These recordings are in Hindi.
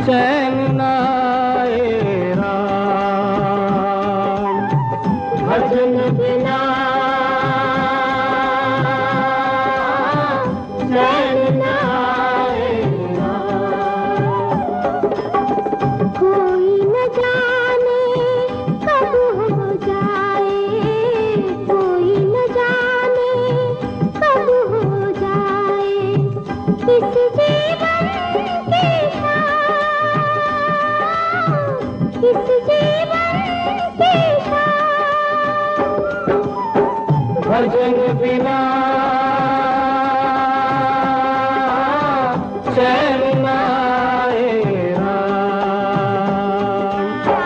चैन नाए राम। भजन बिना चैन नाए राम। कोई न जाने कब हो जाए, कोई न जाने कब हो जाए इस जीवन की शाम, इस जीवन की शाम। भजन बिना चैन नाए राम।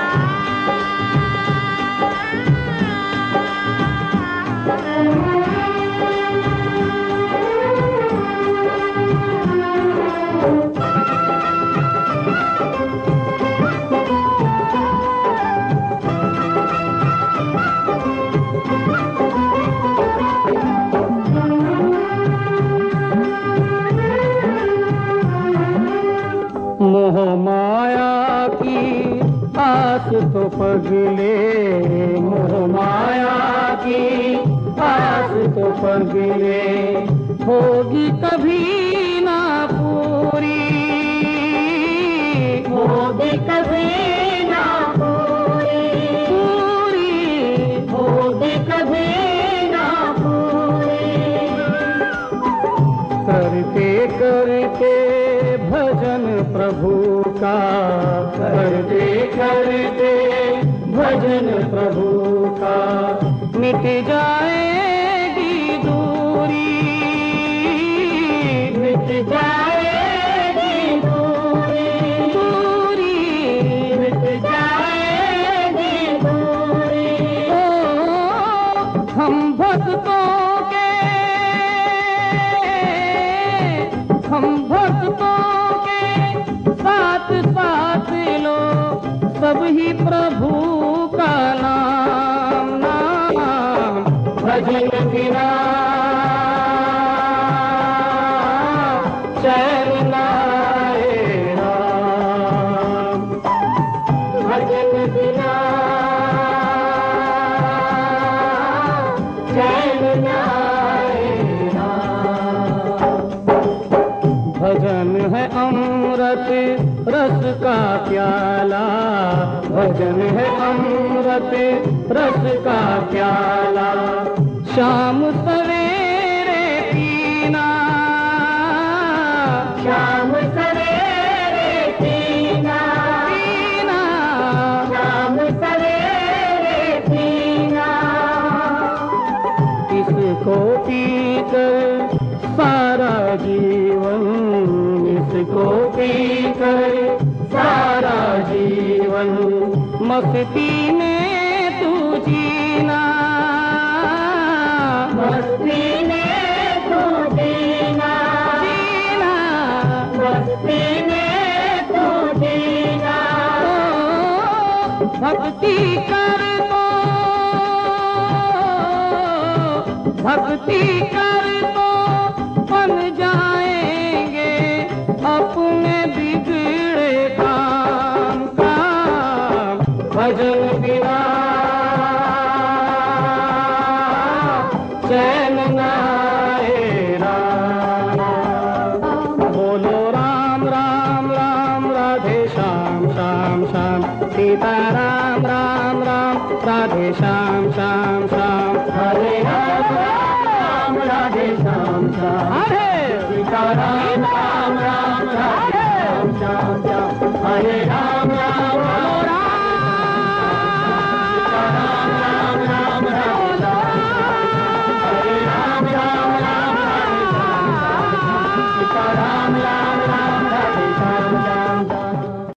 मोह माया की आस तो पगले, मोह माया की आस तो पगले, होगी कभी ना पूरी, होगी कभी ना पूरी, होगी कभी ना पूरी। करते करते भजन प्रभु का, करते करते भजन प्रभु का, मिट जाएगी दूरी, मिट जाएगी दूरी, दूरी मिट जाएगी दूरी। ओ हम भक्तों के, हम भक्तों के साथ साथ लो सब ही प्रभु का नाम, नाम। भजन बिना चैन नाए राम। भजन बिना चैन नाए राम। भजन है अमृत रस का प्याला, भजन है अमृत रस का प्याला, शाम सवेरे पीना, शाम सवेरे पीना, पीना। शाम सवेरे पीना। इसको पीकर सारा जीवन, इसको पीकर सारा जीवन, मस्ती में तू जीना, मस्ती में तू जीना, जीना। मस्ती में तू जीना। ओ भक्ति कर तो, भक्ति कर तो बन जाएंगे अपने बिगड़े काम, काम। भजन बिना चैन नाए राम। बोलो राम राम राम राधे श्याम श्याम श्याम, सीता राम राम राम राधे श्याम श्याम श्याम। हरे राम राम राधे श्याम श्याम, हरे सीता राम राम राम राधे श्याम श्याम। हरे राम